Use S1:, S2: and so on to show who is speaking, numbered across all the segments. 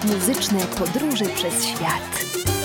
S1: Muzyczne podróże przez świat.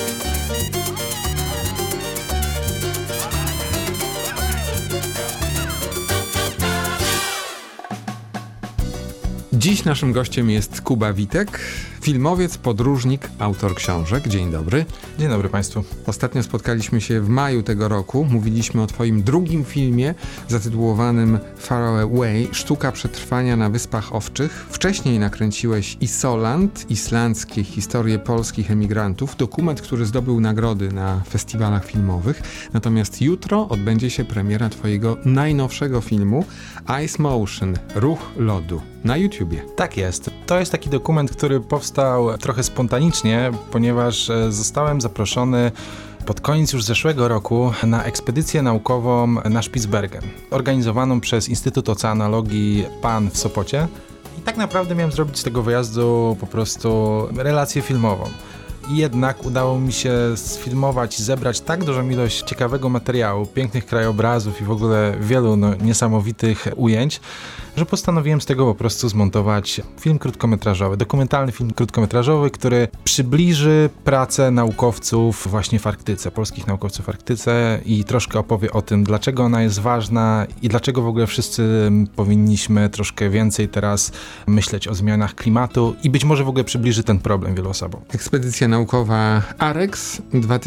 S2: Dziś naszym gościem jest Kuba Witek, filmowiec, podróżnik, autor książek. Dzień dobry.
S3: Dzień dobry Państwu.
S2: Ostatnio spotkaliśmy się w maju tego roku. Mówiliśmy o Twoim drugim filmie zatytułowanym Far Away, Sztuka przetrwania na Wyspach Owczych. Wcześniej nakręciłeś Isoland, islandzkie historie polskich emigrantów, dokument, który zdobył nagrody na festiwalach filmowych. Natomiast jutro odbędzie się premiera Twojego najnowszego filmu Ice Motion, Ruch lodu, na YouTubie.
S3: Tak jest. To jest taki dokument, który powstał trochę spontanicznie, ponieważ zostałem zaproszony pod koniec już zeszłego roku na ekspedycję naukową na Spitsbergen, organizowaną przez Instytut Oceanologii PAN w Sopocie. I tak naprawdę miałem zrobić z tego wyjazdu po prostu relację filmową. I jednak udało mi się sfilmować i zebrać tak dużą ilość ciekawego materiału, pięknych krajobrazów i w ogóle wielu niesamowitych ujęć, że postanowiłem z tego po prostu zmontować film krótkometrażowy, dokumentalny film krótkometrażowy, który przybliży pracę naukowców właśnie w Arktyce, polskich naukowców w Arktyce i troszkę opowie o tym, dlaczego ona jest ważna i dlaczego w ogóle wszyscy powinniśmy troszkę więcej teraz myśleć o zmianach klimatu i być może w ogóle przybliży ten problem wielu osobom.
S2: Ekspedycja naukowa AREX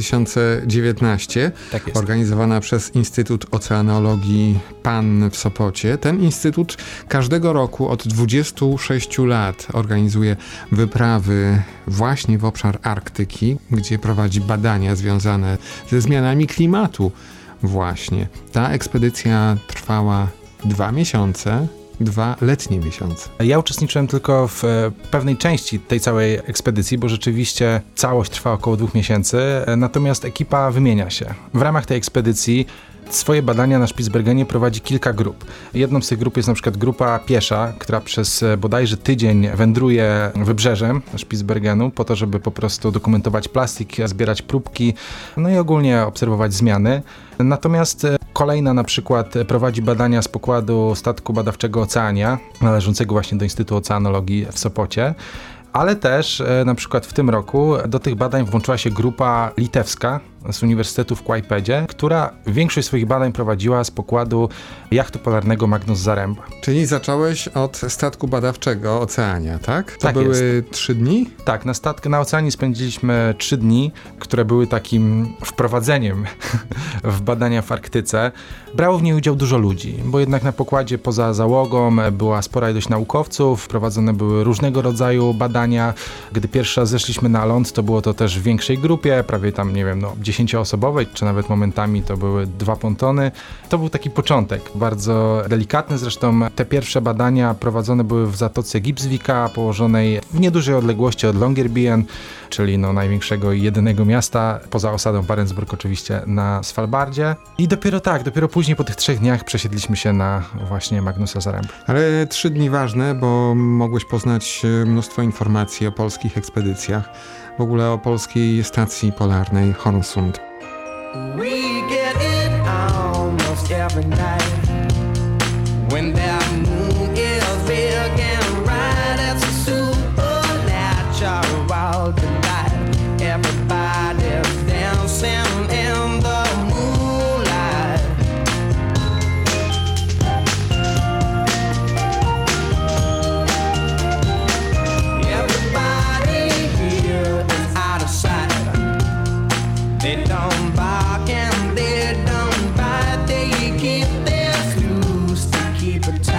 S2: 2019,
S3: tak jest,
S2: organizowana przez Instytut Oceanologii PAN w Sopocie. Ten instytut każdego roku od 26 lat organizuje wyprawy właśnie w obszar Arktyki, gdzie prowadzi badania związane ze zmianami klimatu właśnie. Ta ekspedycja trwała 2 miesiące. 2 letnie miesiące.
S3: Ja uczestniczyłem tylko w pewnej części tej całej ekspedycji, bo rzeczywiście całość trwa około 2 miesięcy, natomiast ekipa wymienia się. W ramach tej ekspedycji swoje badania na Spitsbergenie prowadzi kilka grup. Jedną z tych grup jest na przykład grupa piesza, która przez bodajże tydzień wędruje wybrzeżem Spitsbergenu po to, żeby po prostu dokumentować plastik, zbierać próbki, no i ogólnie obserwować zmiany. Natomiast kolejna na przykład prowadzi badania z pokładu statku badawczego Oceania, należącego właśnie do Instytutu Oceanologii w Sopocie. Ale też na przykład w tym roku do tych badań włączyła się grupa litewska z Uniwersytetu w Kłajpedzie, która większość swoich badań prowadziła z pokładu jachtu polarnego Magnus Zaremba.
S2: Czyli zacząłeś od statku badawczego Oceania, tak? To
S3: tak
S2: były
S3: jest.
S2: 3 dni?
S3: Tak, na Oceanie spędziliśmy 3 dni, które były takim wprowadzeniem w badania w Arktyce. Brało w niej udział dużo ludzi, bo jednak na pokładzie poza załogą była spora ilość naukowców, prowadzone były różnego rodzaju badania. Gdy pierwszy raz zeszliśmy na ląd, to było to też w większej grupie, prawie tam, 10-osobowej, czy nawet momentami to były 2 pontony. To był taki początek, bardzo delikatny. Zresztą te pierwsze badania prowadzone były w zatoce Gipsvika, położonej w niedużej odległości od Longyearbyen, czyli największego i jedynego miasta, poza osadą Barentsburg oczywiście, na Svalbardzie. I dopiero później po tych 3 dniach przesiedliśmy się na właśnie Magnusa Zarembę.
S2: Ale 3 dni ważne, bo mogłeś poznać mnóstwo informacji o polskich ekspedycjach, w ogóle o polskiej stacji polarnej Hornsund.
S4: We get it almost every night when that moon is big and bright. It's a supernatural delight. Everybody's dancing in the moonlight. Everybody here is out of sight. They don't bark and they don't bite. They keep their clues to keep it tight.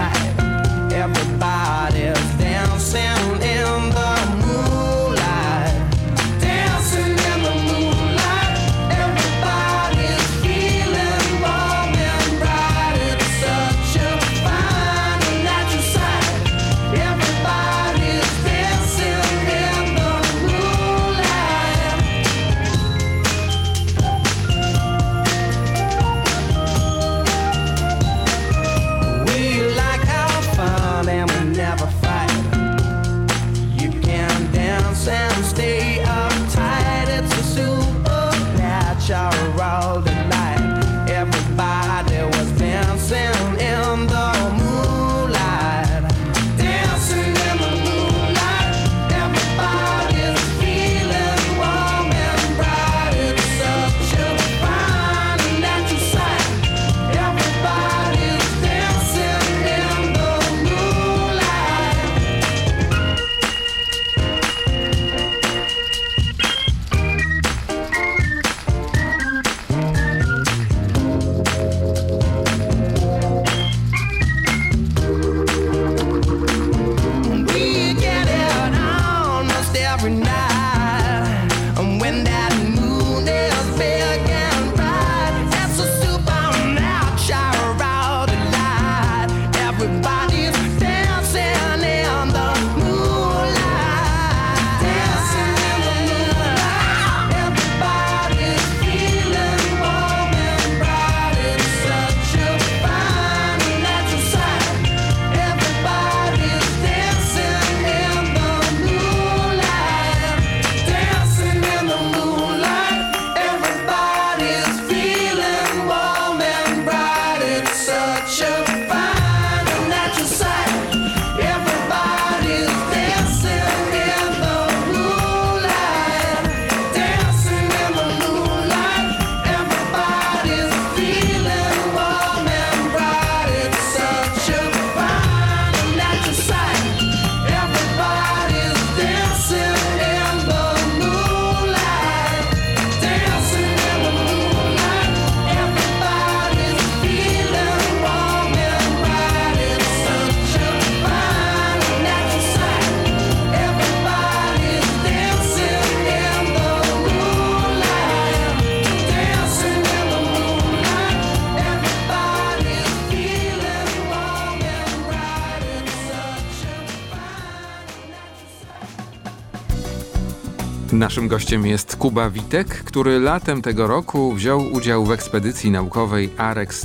S2: Naszym gościem jest Kuba Witek, który latem tego roku wziął udział w ekspedycji naukowej AREX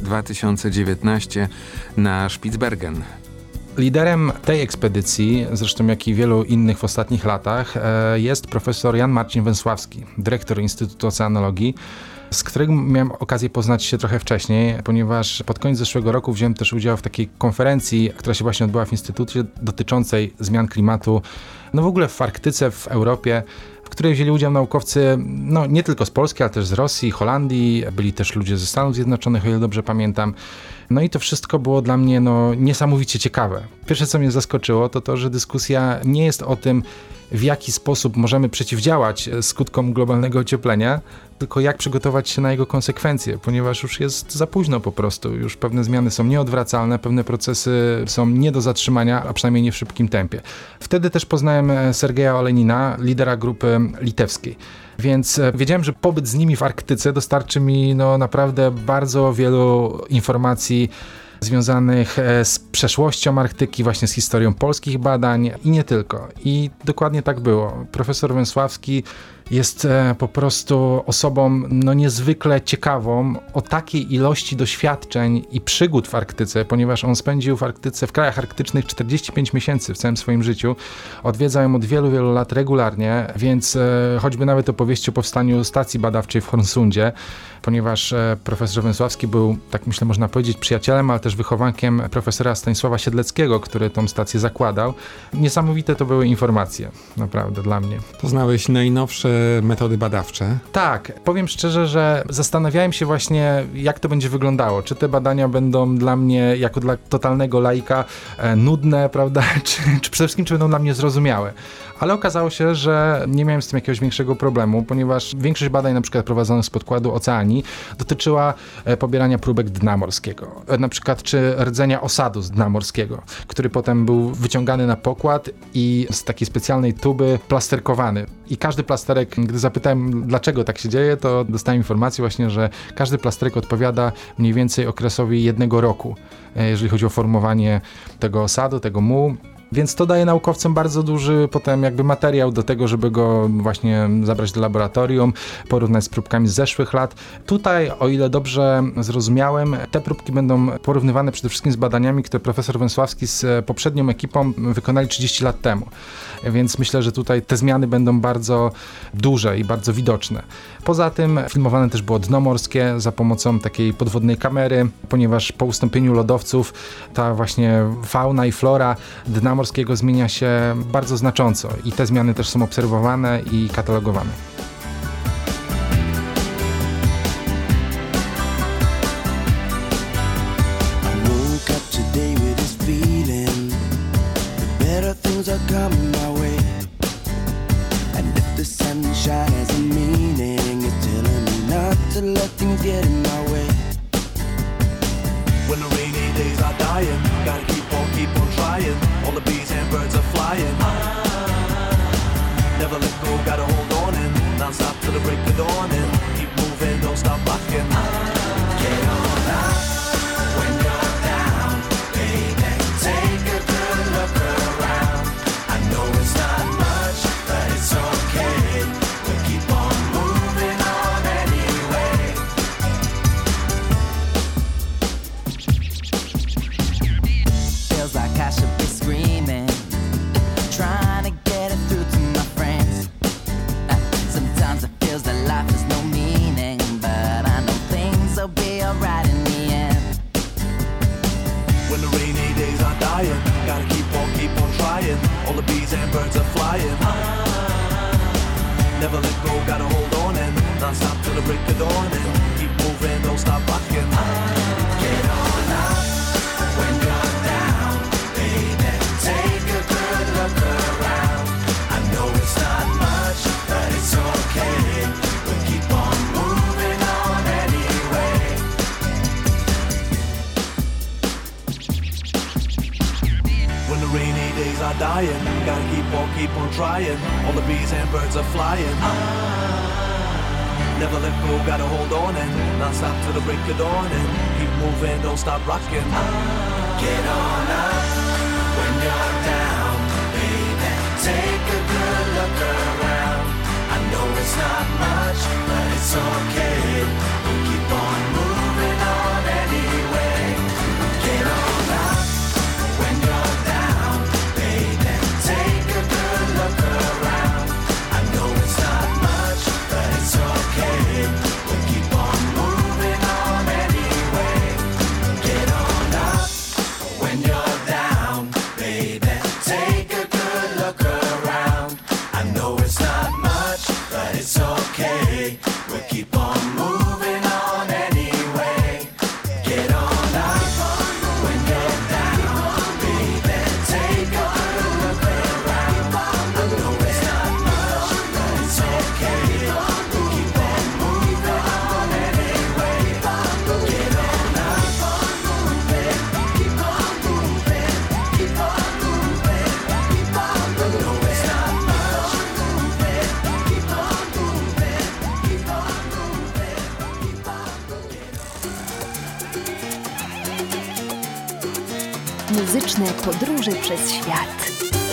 S2: 2019 na Spitsbergen.
S3: Liderem tej ekspedycji, zresztą jak i wielu innych w ostatnich latach, jest profesor Jan Marcin Węsławski, dyrektor Instytutu Oceanologii, z którym miałem okazję poznać się trochę wcześniej, ponieważ pod koniec zeszłego roku wziąłem też udział w takiej konferencji, która się właśnie odbyła w Instytucie, dotyczącej zmian klimatu, no w ogóle w Arktyce, w Europie, w której wzięli udział naukowcy, no nie tylko z Polski, ale też z Rosji, Holandii, byli też ludzie ze Stanów Zjednoczonych, o ile dobrze pamiętam. No i to wszystko było dla mnie niesamowicie ciekawe. Pierwsze, co mnie zaskoczyło, to to, że dyskusja nie jest o tym, w jaki sposób możemy przeciwdziałać skutkom globalnego ocieplenia, tylko jak przygotować się na jego konsekwencje, ponieważ już jest za późno po prostu. Już pewne zmiany są nieodwracalne, pewne procesy są nie do zatrzymania, a przynajmniej nie w szybkim tempie. Wtedy też poznałem Sergeja Olenina, lidera grupy litewskiej. Więc wiedziałem, że pobyt z nimi w Arktyce dostarczy mi naprawdę bardzo wielu informacji związanych z przeszłością Arktyki, właśnie z historią polskich badań i nie tylko. I dokładnie tak było. Profesor Węsławski jest po prostu osobą niezwykle ciekawą o takiej ilości doświadczeń i przygód w Arktyce, ponieważ on spędził w Arktyce, w krajach arktycznych 45 miesięcy w całym swoim życiu. Odwiedza ją od wielu, wielu lat regularnie, więc choćby nawet opowieści o powstaniu stacji badawczej w Hornsundzie, ponieważ profesor Węsławski był, tak myślę, można powiedzieć, przyjacielem, ale też wychowankiem profesora Stanisława Siedleckiego, który tą stację zakładał. Niesamowite to były informacje, naprawdę dla mnie.
S2: Poznałeś najnowsze metody badawcze?
S3: Tak, powiem szczerze, że zastanawiałem się właśnie, jak to będzie wyglądało. Czy te badania będą dla mnie, jako dla totalnego laika, nudne, prawda? Czy przede wszystkim, czy będą dla mnie zrozumiałe. Ale okazało się, że nie miałem z tym jakiegoś większego problemu, ponieważ większość badań, na przykład prowadzonych z podkładu Oceanii, dotyczyła pobierania próbek dna morskiego. Na przykład czy rdzenia osadu z dna morskiego, który potem był wyciągany na pokład i z takiej specjalnej tuby plasterkowany. I każdy plasterek, gdy zapytałem, dlaczego tak się dzieje, to dostałem informację właśnie, że każdy plasterek odpowiada mniej więcej okresowi 1 roku, jeżeli chodzi o formowanie tego osadu, tego mułu. Więc to daje naukowcom bardzo duży potem jakby materiał do tego, żeby go właśnie zabrać do laboratorium, porównać z próbkami z zeszłych lat. Tutaj, o ile dobrze zrozumiałem, te próbki będą porównywane przede wszystkim z badaniami, które profesor Węsławski z poprzednią ekipą wykonali 30 lat temu. Więc myślę, że tutaj te zmiany będą bardzo duże i bardzo widoczne. Poza tym filmowane też było dno morskie za pomocą takiej podwodnej kamery, ponieważ po ustąpieniu lodowców ta właśnie fauna i flora dna morskiego zmienia się bardzo znacząco i te zmiany też są obserwowane i katalogowane.
S4: To let things get in my way. When the rainy days are dying, gotta keep on trying. All the bees and birds are flying. Never let go, gotta hold on and non-stop till the break of dawn and keep moving, don't stop rocking. Get on up when you're down, baby. Take a good look around. I know it's not much, but it's okay. We'll keep on moving on anyway. Feels like I should be screaming, trying to get it through to my friends. Sometimes it feels that life has no meaning, but I know things will be alright in the end. When the rainy days are dying, gotta keep on trying. All the bees and birds are flying. Never let go, gotta hold on and non-stop till the break of dawn and keep moving, don't stop rocking. Get on up when you're down, baby. Take a good look around. I know it's not much, but it's okay. We'll keep on moving on anyway. When the rainy days are dying, gotta keep on trying. All the bees and birds are flying. Never let go, gotta hold on and non-stop till the break of dawn and keep moving, don't stop rocking. Get on up when you're down, baby. Take a good look around. I
S1: Muzyczne podróże przez świat.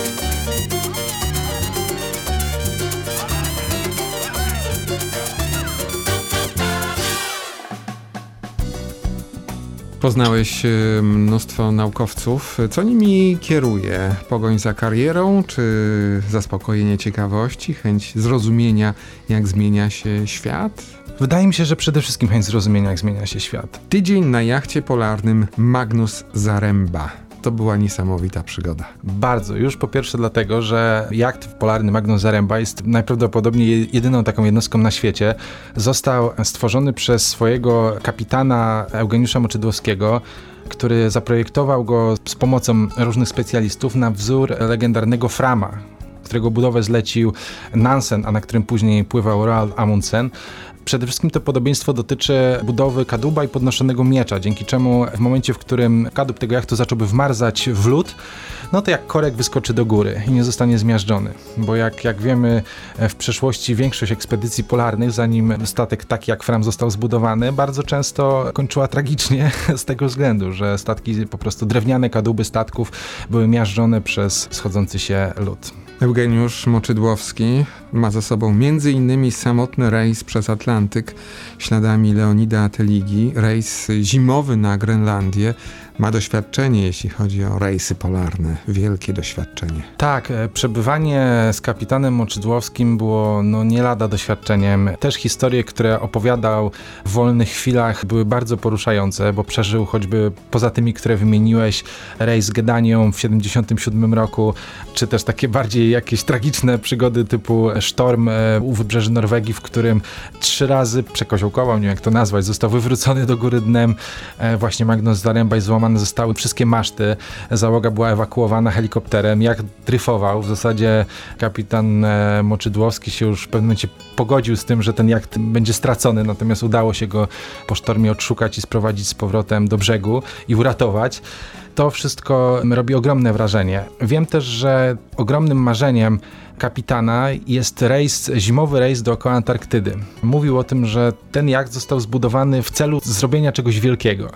S2: Poznałeś mnóstwo naukowców. Co nimi kieruje? Pogoń za karierą, czy zaspokojenie ciekawości, chęć zrozumienia, jak zmienia się świat?
S3: Wydaje mi się, że przede wszystkim chęć zrozumienia, jak zmienia się świat.
S2: Tydzień na jachcie polarnym Magnus Zaremba. To była niesamowita przygoda.
S3: Bardzo. Już po pierwsze dlatego, że jacht polarny Magnus Zaremba jest najprawdopodobniej jedyną taką jednostką na świecie. Został stworzony przez swojego kapitana Eugeniusza Moczydłowskiego, który zaprojektował go z pomocą różnych specjalistów na wzór legendarnego Frama, którego budowę zlecił Nansen, a na którym później pływał Roald Amundsen. Przede wszystkim to podobieństwo dotyczy budowy kadłuba i podnoszonego miecza, dzięki czemu w momencie, w którym kadłub tego jachtu zacząłby wmarzać w lód, no to jak korek wyskoczy do góry i nie zostanie zmiażdżony. Bo jak wiemy, w przeszłości większość ekspedycji polarnych, zanim statek taki jak Fram został zbudowany, bardzo często kończyła tragicznie z tego względu, że statki, po prostu drewniane kadłuby statków były miażdżone przez schodzący się lód.
S2: Eugeniusz Moczydłowski ma za sobą m.in. samotny rejs przez Atlantyk śladami Leonida Teligi, rejs zimowy na Grenlandię. Ma doświadczenie, jeśli chodzi o rejsy polarne. Wielkie doświadczenie.
S3: Tak, przebywanie z kapitanem Moczydłowskim było nie lada doświadczeniem. Też historie, które opowiadał w wolnych chwilach, były bardzo poruszające, bo przeżył choćby poza tymi, które wymieniłeś, rejs z Gedanią w 1977 roku, czy też takie bardziej jakieś tragiczne przygody typu sztorm u wybrzeży Norwegii, w którym 3 razy przekoziołkował, nie wiem jak to nazwać, został wywrócony do góry dnem właśnie Magnus Zaremba i złamane zostały wszystkie maszty. Załoga była ewakuowana helikopterem. Jak dryfował, w zasadzie kapitan Moczydłowski się już w pewnym momencie pogodził z tym, że ten jacht będzie stracony, natomiast udało się go po sztormie odszukać i sprowadzić z powrotem do brzegu i uratować. To wszystko robi ogromne wrażenie. Wiem też, że ogromnym marzeniem kapitana jest zimowy rejs dookoła Antarktydy. Mówił o tym, że ten jacht został zbudowany w celu zrobienia czegoś wielkiego.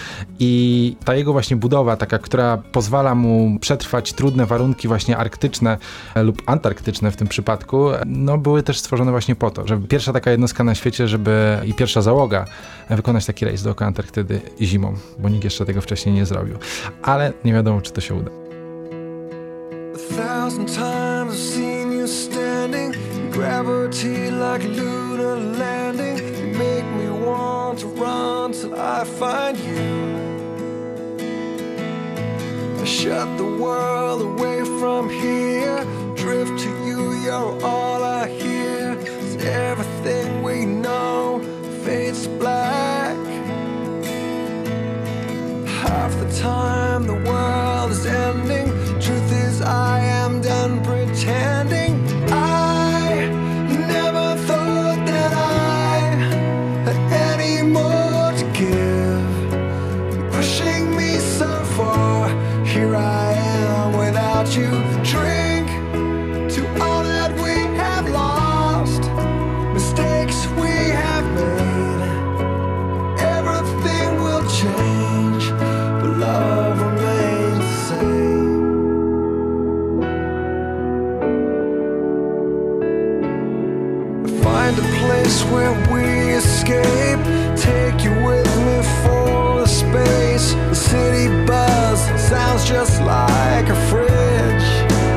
S3: I ta jego właśnie budowa, taka, która pozwala mu przetrwać trudne warunki właśnie arktyczne lub antarktyczne w tym przypadku, były też stworzone właśnie po to, żeby pierwsza taka jednostka na świecie, i pierwsza załoga wykonać taki rejs dookoła Antarktydy zimą, bo nikt jeszcze tego wcześniej nie zrobił. Ale nie wiadomo, czy to się uda.
S5: 1,000 times I've seen you standing, gravity like lunar landing. You make me want to run till I find you. I shut the world away from here, drift to you, you're all I hear. 'Cause everything we know fades to black. Half the time the world is ending. Truth is I am done pretending. I never thought that I had any more to give. Pushing me so far, here I am without you. Drink to all that we have lost, mistakes we have made. Everything will change, but love remains the same. Find a place where we escape, take you with me for a space. The city buzz sounds just like a fridge.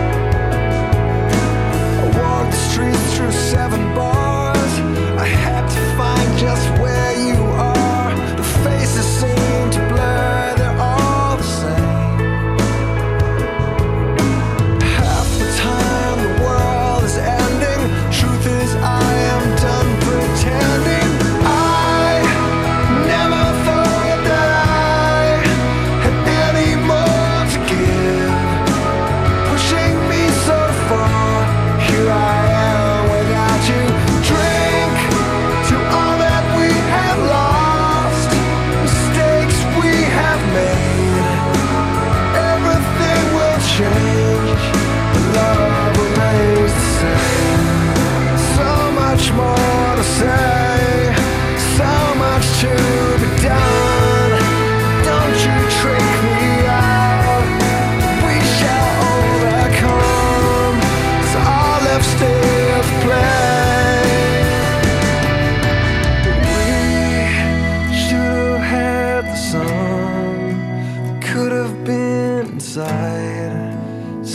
S5: I walked the streets through 7 bars. I had to find just where you are. The faces seem to blur, they're all the same. Half the time the world is ending. Truth is I am done pretending. I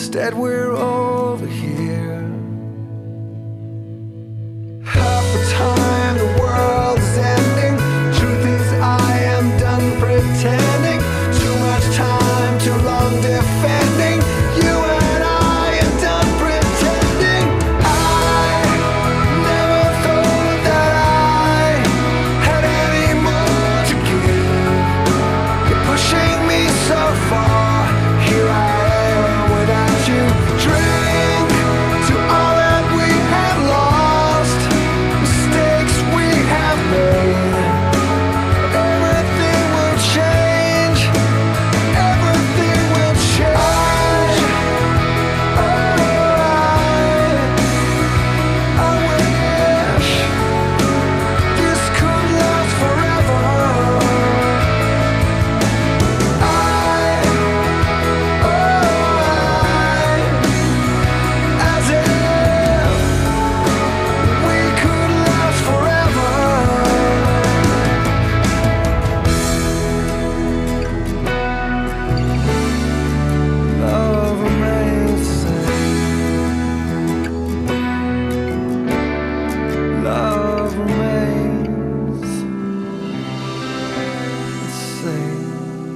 S5: Instead we're over here. Half the time the world is ending. Truth is I am done pretending. Too much time, too long defending. You and I am done pretending. I never thought that I had any more to give. You're pushing me so far. Here I am without you. Drink to all that we have lost, mistakes we have made. Everything will change. Everything will change. I wish this could last forever. As if we could last forever. Love remains the same. Love remains the same.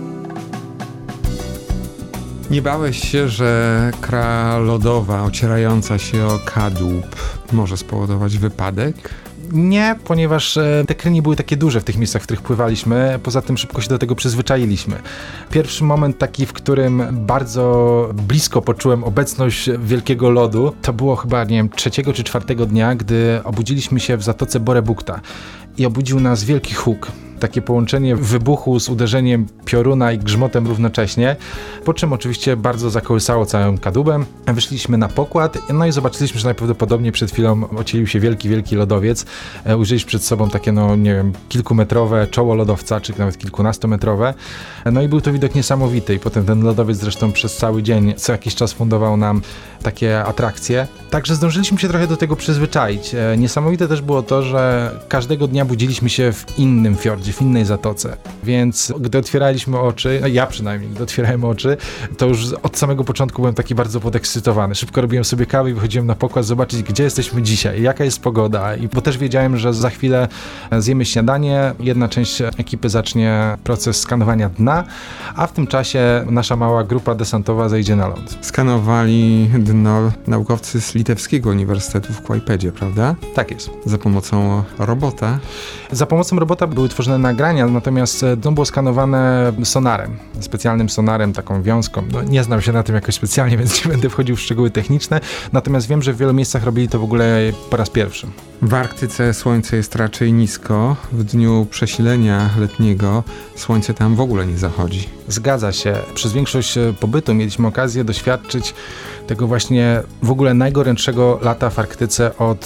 S2: Nie bałeś się, że kra lodowa ocierająca się o kadłub może spowodować wypadek?
S3: Nie, ponieważ te kry nie były takie duże w tych miejscach, w których pływaliśmy. Poza tym szybko się do tego przyzwyczailiśmy. Pierwszy moment taki, w którym bardzo blisko poczułem obecność wielkiego lodu, to było chyba, nie wiem, 3. czy 4. dnia, gdy obudziliśmy się w zatoce Borebukta i obudził nas wielki huk. Takie połączenie wybuchu z uderzeniem pioruna i grzmotem równocześnie, po czym oczywiście bardzo zakołysało całym kadłubem. Wyszliśmy na pokład, no i zobaczyliśmy, że najprawdopodobniej przed chwilą ocielił się wielki lodowiec. Ujrzeliśmy przed sobą takie, no nie wiem, kilkumetrowe czoło lodowca, czy nawet kilkunastometrowe. No i był to widok niesamowity i potem ten lodowiec zresztą przez cały dzień co jakiś czas fundował nam takie atrakcje. Także zdążyliśmy się trochę do tego przyzwyczaić. Niesamowite też było to, że każdego dnia budziliśmy się w innym fiordzie, w innej zatoce. Więc gdy otwieraliśmy oczy, no ja przynajmniej, gdy otwierałem oczy, to już od samego początku byłem taki bardzo podekscytowany. Szybko robiłem sobie kawę i wychodziłem na pokład zobaczyć, gdzie jesteśmy dzisiaj, jaka jest pogoda. Bo też wiedziałem, że za chwilę zjemy śniadanie, jedna część ekipy zacznie proces skanowania dna, a w tym czasie nasza mała grupa desantowa zejdzie na ląd.
S2: Skanowali dno naukowcy z Litewskiego Uniwersytetu w Kłajpedzie, prawda?
S3: Tak jest.
S2: Za pomocą robota.
S3: Za pomocą robota były tworzone nagrania, natomiast dno było skanowane sonarem, specjalnym sonarem, taką wiązką. No, nie znam się na tym jakoś specjalnie, więc nie będę wchodził w szczegóły techniczne, natomiast wiem, że w wielu miejscach robili to w ogóle po raz pierwszy.
S2: W Arktyce słońce jest raczej nisko. W dniu przesilenia letniego słońce tam w ogóle nie zachodzi.
S3: Zgadza się. Przez większość pobytu mieliśmy okazję doświadczyć tego właśnie w ogóle najgorętszego lata w Arktyce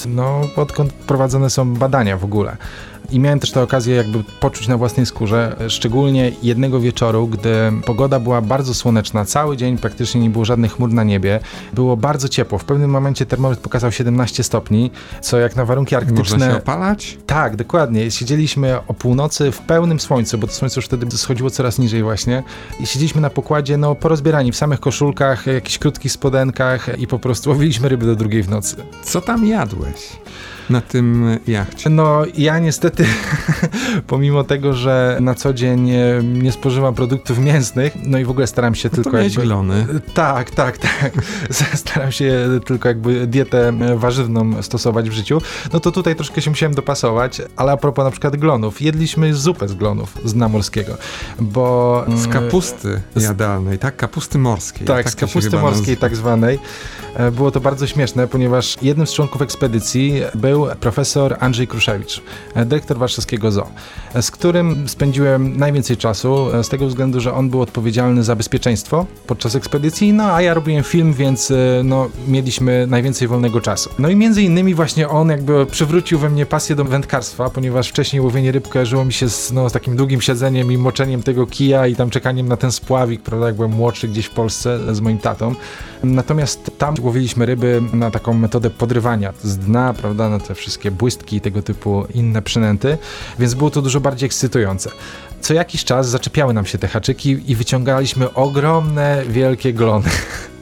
S3: odkąd prowadzone są badania w ogóle. I miałem też tę okazję jakby poczuć na własnej skórze, szczególnie jednego wieczoru, gdy pogoda była bardzo słoneczna, cały dzień praktycznie nie było żadnych chmur na niebie, było bardzo ciepło, w pewnym momencie termometr pokazał 17 stopni, co jak na warunki arktyczne...
S2: Można się opalać?
S3: Tak, dokładnie. Siedzieliśmy o północy w pełnym słońcu, bo to słońce już wtedy schodziło coraz niżej właśnie i siedzieliśmy na pokładzie, porozbierani w samych koszulkach, jakichś krótkich spodenkach i po prostu łowiliśmy ryby do 2 w nocy.
S2: Co tam jadłeś na tym jachcie?
S3: No ja niestety, pomimo tego, że na co dzień nie spożywam produktów mięsnych, no i w ogóle staram się tylko
S2: jakby... glony.
S3: Tak. Staram się tylko jakby dietę warzywną stosować w życiu. No to tutaj troszkę się musiałem dopasować, ale a propos na przykład glonów. Jedliśmy zupę z glonów, z dna morskiego, bo...
S2: Z kapusty jadalnej, tak? Kapusty morskiej.
S3: Tak, z kapusty morskiej tak zwanej. Było to bardzo śmieszne, ponieważ jednym z członków ekspedycji był profesor Andrzej Kruszewicz, dyrektor warszawskiego zoo, z którym spędziłem najwięcej czasu, z tego względu, że on był odpowiedzialny za bezpieczeństwo podczas ekspedycji, no a ja robiłem film, więc mieliśmy najwięcej wolnego czasu. No i między innymi właśnie on jakby przywrócił we mnie pasję do wędkarstwa, ponieważ wcześniej łowienie ryb kojarzyło mi się z takim długim siedzeniem i moczeniem tego kija i tam czekaniem na ten spławik, prawda, jak byłem młodszy gdzieś w Polsce z moim tatą. Natomiast tam łowiliśmy ryby na taką metodę podrywania z dna, prawda, na te wszystkie błystki i tego typu inne przynęty, więc było to dużo bardziej ekscytujące. Co jakiś czas zaczepiały nam się te haczyki i wyciągaliśmy ogromne, wielkie glony.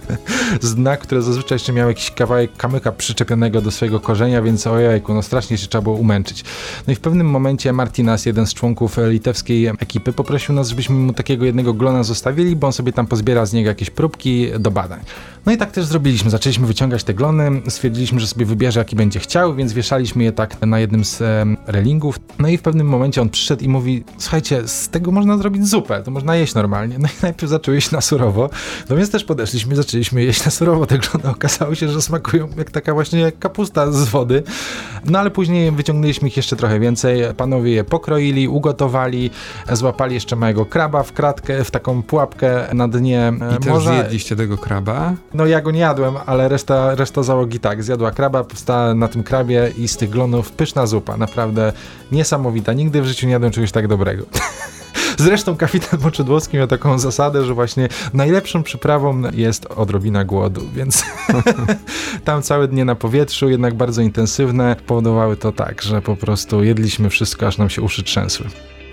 S3: z dna, które zazwyczaj jeszcze miał jakiś kawałek kamyka przyczepionego do swojego korzenia, więc ojejku, no strasznie się trzeba było umęczyć. No i w pewnym momencie Martinas, jeden z członków litewskiej ekipy, poprosił nas, żebyśmy mu takiego jednego glona zostawili, bo on sobie tam pozbiera z niego jakieś próbki do badań. No i tak też zrobiliśmy. Zaczęliśmy wyciągać te glony, stwierdziliśmy, że sobie wybierze, jaki będzie chciał, więc wieszaliśmy je tak na jednym z relingów. No i w pewnym momencie on przyszedł i mówi: słuchajcie, z tego można zrobić zupę, to można jeść normalnie. No i najpierw zaczął jeść na surowo, no więc też podeszliśmy i zaczęliśmy jeść na surowo te glony. Okazało się, że smakują jak taka właśnie kapusta z wody. No ale później wyciągnęliśmy ich jeszcze trochę więcej. Panowie je pokroili, ugotowali, złapali jeszcze małego kraba w kratkę, w taką pułapkę na dnie
S2: I
S3: morza.
S2: też zjedliście tego kraba?
S3: No ja go nie jadłem, ale reszta załogi tak, zjadła kraba, powstała na tym krabie i z tych glonów pyszna zupa, naprawdę niesamowita. Nigdy w życiu nie jadłem czegoś tak dobrego. Zresztą kapitan Moczydłowski miał taką zasadę, że właśnie najlepszą przyprawą jest odrobina głodu, więc tam całe dnie na powietrzu, jednak bardzo intensywne, powodowały to tak, że po prostu jedliśmy wszystko, aż nam się uszy trzęsły.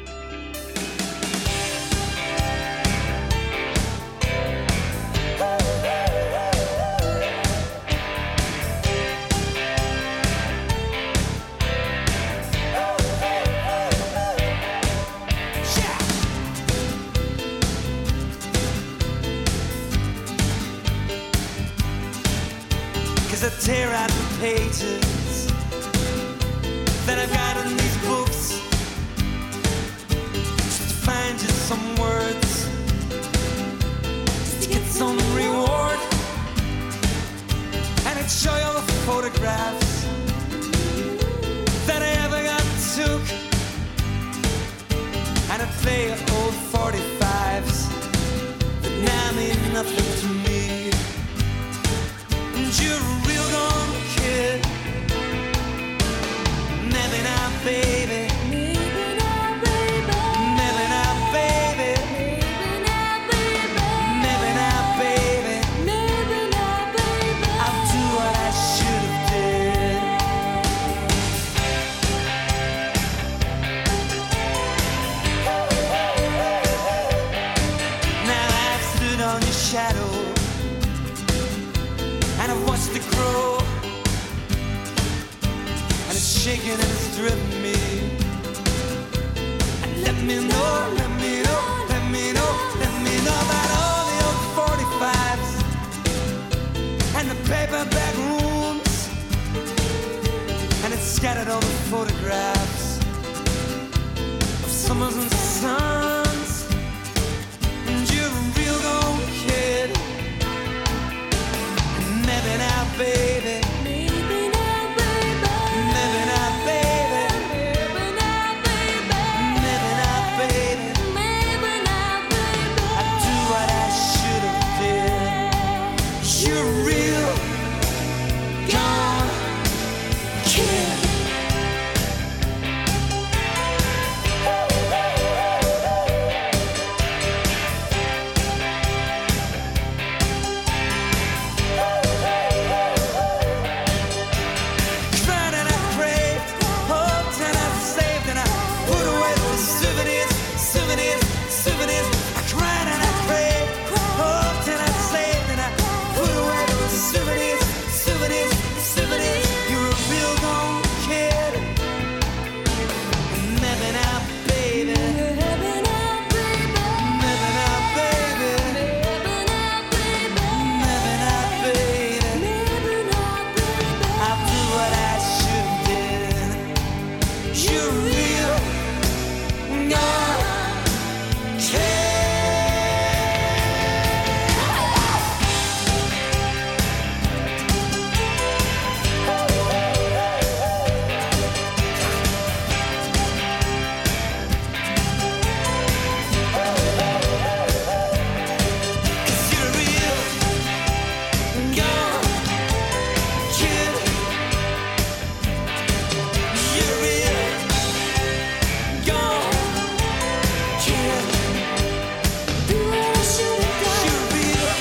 S5: Cause I tear out the pages that I've got in these books just to find just some words, just to get some reward. And I'd show you all the photographs that I ever got took, and I'd play you old 45s that now mean nothing to me. And you're a real gone kid. Maybe not, baby. Maybe not, baby. Maybe not, baby. Maybe not, baby. Maybe not, baby. I'll do what I should have did. Now I've stood on your shadow, and I've watched it grow, and it's shaking and it's driven me. And let me know, let me know, let me know, let me know about all the old 45s and the paperback rooms, and it's scattered all the photographs of summers and suns. And you're a real gone kid. Maybe not, baby. Maybe not, baby. Maybe not, baby. Maybe not, baby. Maybe not, baby. Maybe not, baby. I'd do what I should have did. You're real gone kid. Cried and I prayed, hoped and I saved, and I put away the souvenirs, souvenirs, souvenirs. I cried and I prayed, hoped and I saved, and I put away the souvenirs, souvenirs, souvenirs. You're a real gone kid. Maybe not, baby. Maybe not, baby. Maybe not, baby. Maybe not, baby. Maybe not, baby. Maybe not, baby. I'll do what I should have did. You're real gone kid. Cause you're a real gone kid. You're a real gone kid. Do what I should have done. You're a real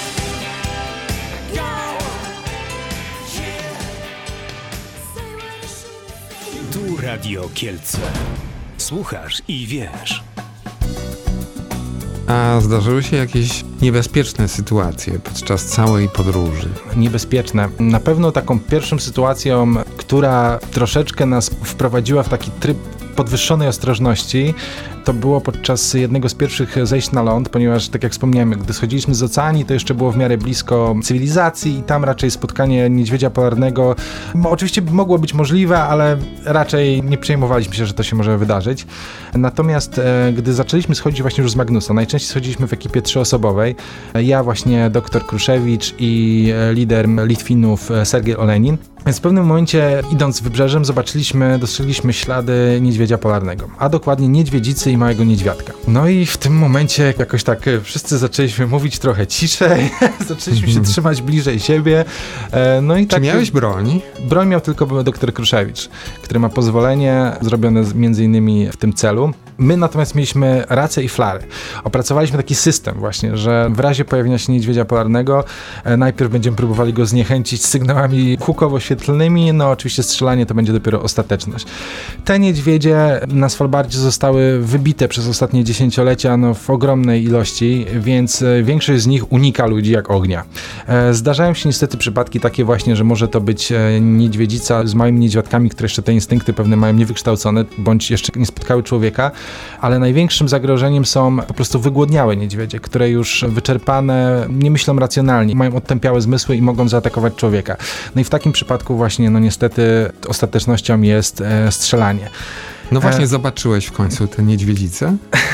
S5: gone kid. Say what I should have said.
S6: Tu Radio Kielce. Słuchasz i wiesz.
S2: A zdarzyły się jakieś niebezpieczne sytuacje podczas całej podróży?
S3: Niebezpieczne. Na pewno taką pierwszą sytuacją, która troszeczkę nas wprowadziła w taki tryb podwyższonej ostrożności, to było podczas jednego z pierwszych zejść na ląd, ponieważ, tak jak wspomniałem, gdy schodziliśmy z oceanii, to jeszcze było w miarę blisko cywilizacji i tam raczej spotkanie niedźwiedzia polarnego oczywiście mogło być możliwe, ale raczej nie przejmowaliśmy się, że to się może wydarzyć. Natomiast gdy zaczęliśmy schodzić właśnie już z Magnusa, najczęściej schodziliśmy w ekipie 3-osobowej, ja właśnie, dr Kruszewicz i lider Litwinów Sergiej Olenin. Więc w pewnym momencie, idąc wybrzeżem, dostrzegliśmy ślady niedźwiedzia polarnego, a dokładnie niedźwiedzicy i małego niedźwiadka. No i w tym momencie jakoś tak wszyscy zaczęliśmy mówić trochę ciszej, zaczęliśmy się trzymać bliżej siebie. No i
S2: Czy miałeś broń?
S3: Broń miał tylko dr Kruszewicz, który ma pozwolenie zrobione między innymi w tym celu. My natomiast mieliśmy rację i flary. Opracowaliśmy taki system właśnie, że w razie pojawienia się niedźwiedzia polarnego najpierw będziemy próbowali go zniechęcić sygnałami hukowo-świetlnymi, no oczywiście strzelanie to będzie dopiero ostateczność. Te niedźwiedzie na Svalbardzie zostały wybite przez ostatnie dziesięciolecia w ogromnej ilości, więc większość z nich unika ludzi jak ognia. Zdarzają się niestety przypadki takie właśnie, że może to być niedźwiedzica z małymi niedźwiadkami, które jeszcze te instynkty pewne mają niewykształcone, bądź jeszcze nie spotkały człowieka, ale największym zagrożeniem są po prostu wygłodniałe niedźwiedzie, które już wyczerpane nie myślą racjonalnie, mają odtępiałe zmysły i mogą zaatakować człowieka. No i w takim przypadku właśnie, no niestety ostatecznością jest strzelanie.
S2: No właśnie, zobaczyłeś w końcu tę niedźwiedzicę?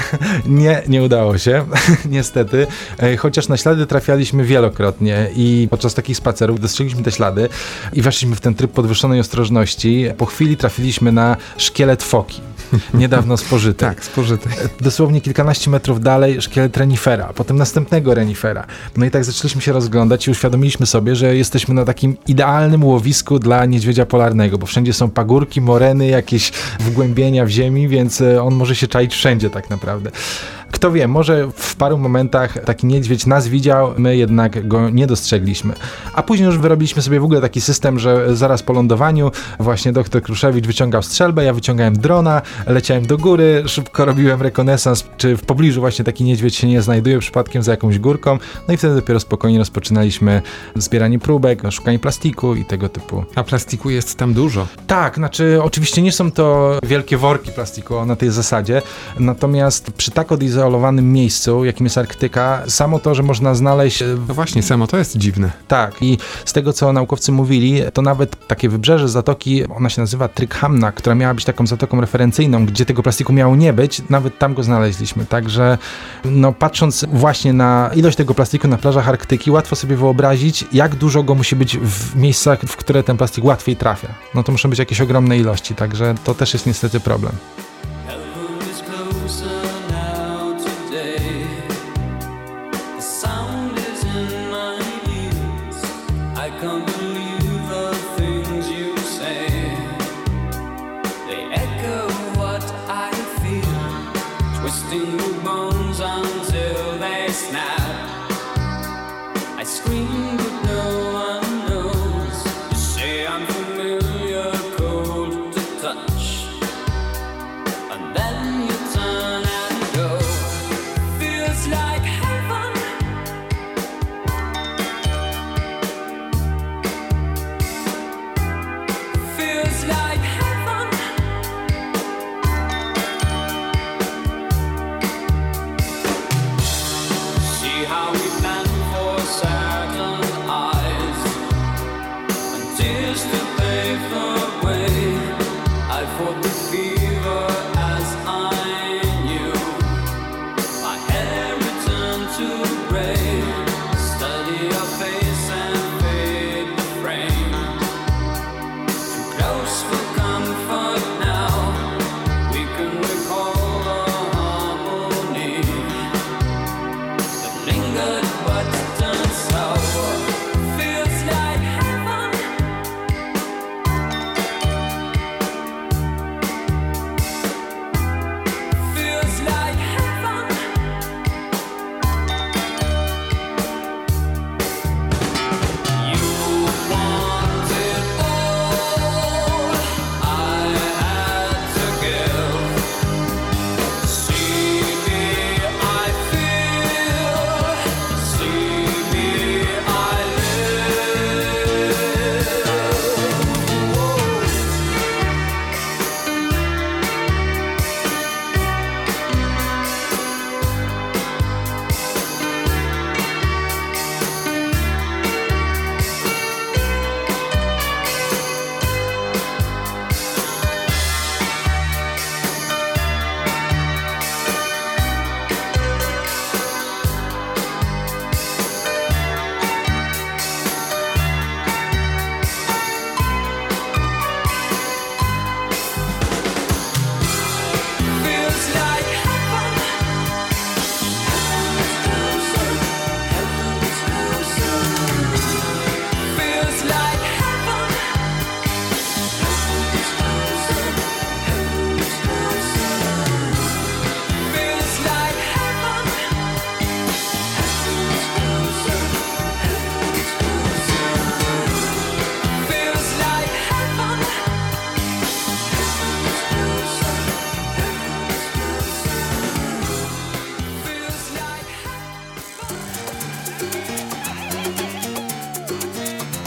S3: Nie udało się, niestety, chociaż na ślady trafialiśmy wielokrotnie i podczas takich spacerów dostrzegliśmy te ślady i weszliśmy w ten tryb podwyższonej ostrożności. Po chwili trafiliśmy na szkielet foki, niedawno spożyty.
S2: Tak, spożyty.
S3: Dosłownie kilkanaście metrów dalej szkielet renifera, potem następnego renifera. No i tak zaczęliśmy się rozglądać i uświadomiliśmy sobie, że jesteśmy na takim idealnym łowisku dla niedźwiedzia polarnego, bo wszędzie są pagórki, moreny, jakieś wgłębienia w ziemi, więc on może się czaić wszędzie tak naprawdę. Kto wie, może w paru momentach taki niedźwiedź nas widział, my jednak go nie dostrzegliśmy. A później już wyrobiliśmy sobie w ogóle taki system, że zaraz po lądowaniu właśnie dr Kruszewicz wyciągał strzelbę, ja wyciągałem drona, leciałem do góry, szybko robiłem rekonesans, czy w pobliżu właśnie taki niedźwiedź się nie znajduje przypadkiem za jakąś górką, no i wtedy dopiero spokojnie rozpoczynaliśmy zbieranie próbek, szukanie plastiku i tego typu.
S2: A plastiku jest tam dużo.
S3: Tak, znaczy oczywiście nie są to wielkie worki plastiku na tej zasadzie, natomiast przy tak odizolowanym miejscu, jakim jest Arktyka, samo to, że można znaleźć...
S2: No właśnie, samo to jest dziwne.
S3: Tak, i z tego, co naukowcy mówili, to nawet takie wybrzeże zatoki, ona się nazywa Tryghamna, która miała być taką zatoką referencyjną, gdzie tego plastiku miało nie być, nawet tam go znaleźliśmy. Także no, patrząc właśnie na ilość tego plastiku na plażach Arktyki, łatwo sobie wyobrazić, jak dużo go musi być w miejscach, w które ten plastik łatwiej trafia. No to muszą być jakieś ogromne ilości, także to też jest niestety problem.
S6: Heaven is closer now today. The sound is in my ears. I can't believe the things you say. They echo what I feel, twisting the bones until they snap. I scream but no one knows. You say I'm familiar, cold to touch. And then you turn and go. Feels like heaven.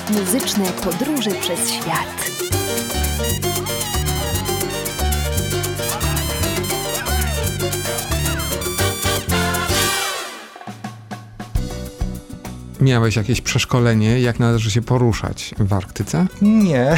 S1: Muzyczne podróże przez świat.
S2: Miałeś jakieś przeszkolenie, jak należy się poruszać w Arktyce?
S3: Nie,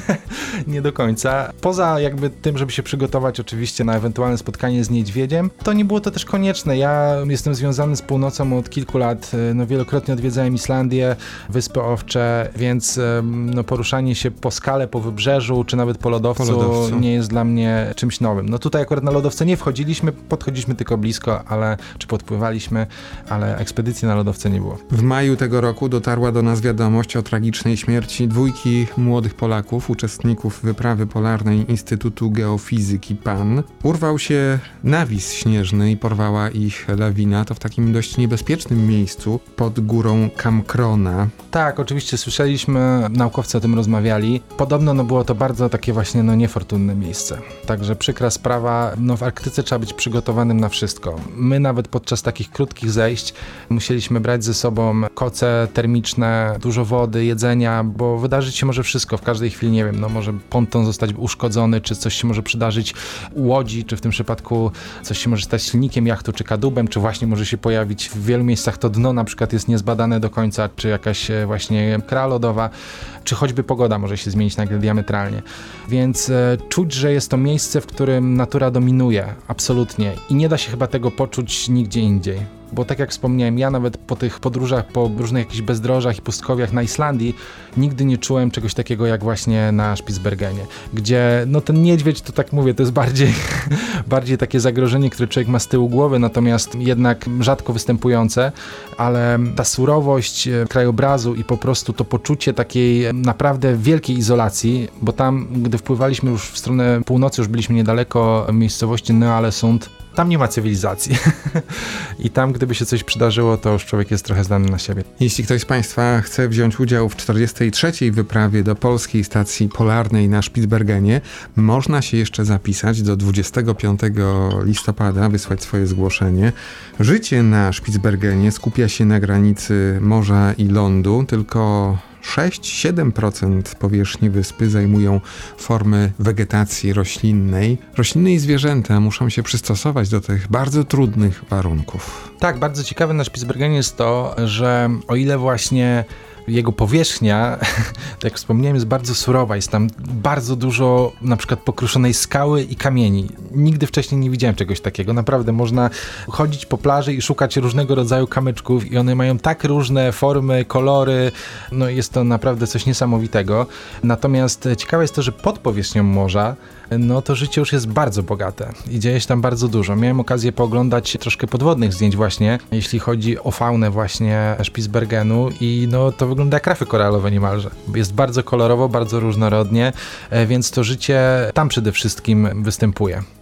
S3: nie do końca. Poza jakby tym, żeby się przygotować oczywiście na ewentualne spotkanie z niedźwiedziem, to nie było to też konieczne. Ja jestem związany z północą od kilku lat. No, wielokrotnie odwiedzałem Islandię, Wyspy Owcze, więc no, poruszanie się po skale, po wybrzeżu, czy nawet po lodowcu nie jest dla mnie czymś nowym. No tutaj akurat na lodowce nie wchodziliśmy, podchodziliśmy tylko blisko, czy podpływaliśmy, ale ekspedycji na lodowce nie było.
S2: W maju tego roku dotarła do nas wiadomość o tragicznej śmierci 2 młodych Polaków, uczestników wyprawy polarnej Instytutu Geofizyki PAN. Urwał się nawis śnieżny i porwała ich lawina. To w takim dość niebezpiecznym miejscu pod górą Kamkrona.
S3: Tak, oczywiście słyszeliśmy, naukowcy o tym rozmawiali. Podobno było to bardzo takie właśnie niefortunne miejsce. Także przykra sprawa. W Arktyce trzeba być przygotowanym na wszystko. My nawet podczas takich krótkich zejść musieliśmy brać ze sobą koce termiczne, dużo wody, jedzenia, bo wydarzyć się może wszystko. W każdej chwili, nie wiem, może ponton zostać uszkodzony, czy coś się może przydarzyć u łodzi, czy w tym przypadku coś się może stać silnikiem jachtu, czy kadłubem, czy właśnie może się pojawić w wielu miejscach to dno na przykład jest niezbadane do końca, czy jakaś właśnie kra lodowa, czy choćby pogoda może się zmienić nagle diametralnie. Więc czuć, że jest to miejsce, w którym natura dominuje, absolutnie. I nie da się chyba tego poczuć nigdzie indziej. Bo tak jak wspomniałem, ja nawet po tych podróżach, po różnych jakichś bezdrożach i pustkowiach na Islandii nigdy nie czułem czegoś takiego jak właśnie na Spitsbergenie, gdzie ten niedźwiedź, to tak mówię, to jest bardziej takie zagrożenie, które człowiek ma z tyłu głowy, natomiast jednak rzadko występujące, ale ta surowość krajobrazu i po prostu to poczucie takiej naprawdę wielkiej izolacji, bo tam, gdy wpływaliśmy już w stronę północy, już byliśmy niedaleko miejscowości Ny-Ålesund, tam nie ma cywilizacji. I tam, gdyby się coś przydarzyło, to już człowiek jest trochę zdany na siebie.
S2: Jeśli ktoś z Państwa chce wziąć udział w 43. wyprawie do polskiej stacji polarnej na Spitsbergenie, można się jeszcze zapisać do 25 listopada, wysłać swoje zgłoszenie. Życie na Spitsbergenie skupia się na granicy morza i lądu, tylko 6-7% powierzchni wyspy zajmują formy wegetacji roślinnej. Rośliny i zwierzęta muszą się przystosować do tych bardzo trudnych warunków.
S3: Tak, bardzo ciekawe na Spitsbergenie jest to, że o ile właśnie jego powierzchnia, tak jak wspomniałem, jest bardzo surowa, jest tam bardzo dużo na przykład pokruszonej skały i kamieni. Nigdy wcześniej nie widziałem czegoś takiego. Naprawdę można chodzić po plaży i szukać różnego rodzaju kamyczków i one mają tak różne formy, kolory, jest to naprawdę coś niesamowitego. Natomiast ciekawe jest to, że pod powierzchnią morza to życie już jest bardzo bogate i dzieje się tam bardzo dużo. Miałem okazję pooglądać troszkę podwodnych zdjęć właśnie, jeśli chodzi o faunę właśnie Spitsbergenu i to wygląda jak rafy koralowe niemalże. Jest bardzo kolorowo, bardzo różnorodnie, więc to życie tam przede wszystkim występuje.